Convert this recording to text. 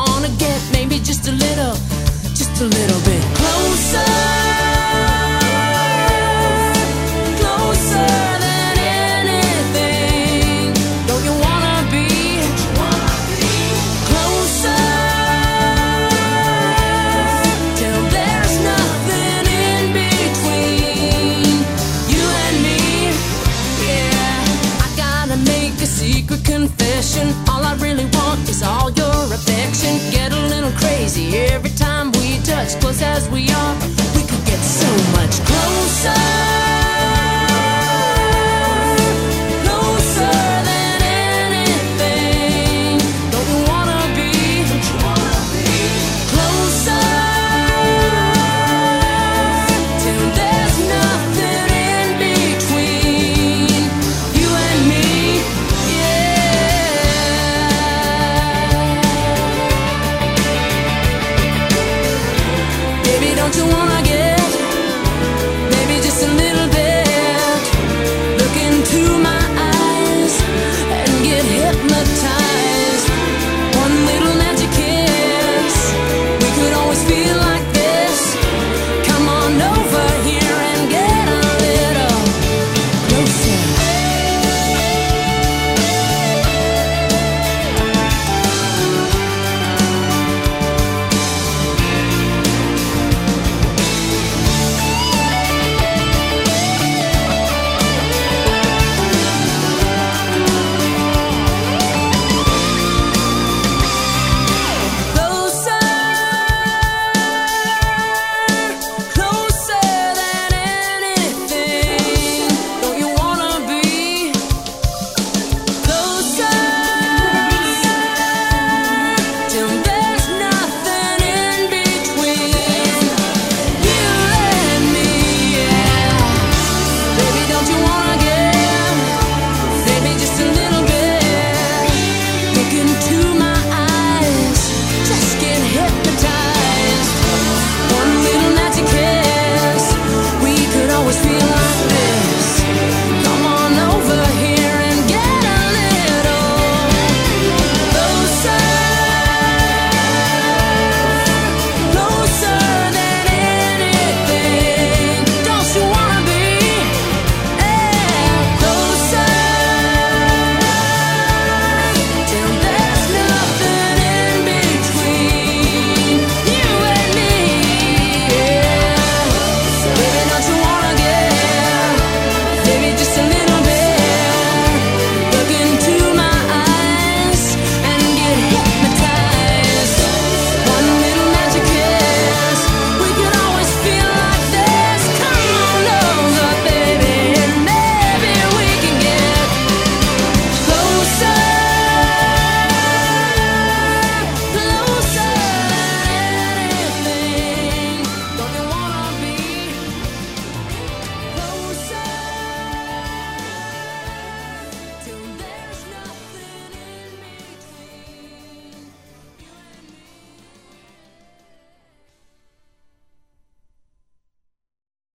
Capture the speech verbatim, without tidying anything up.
wanna get maybe just a little, just a little bit closer, closer than anything. Don't you wanna be closer till there's nothing in between you and me? Yeah, I gotta make a secret confession. All I really want is all your affection. Get a little crazy every time we touch, close as we are.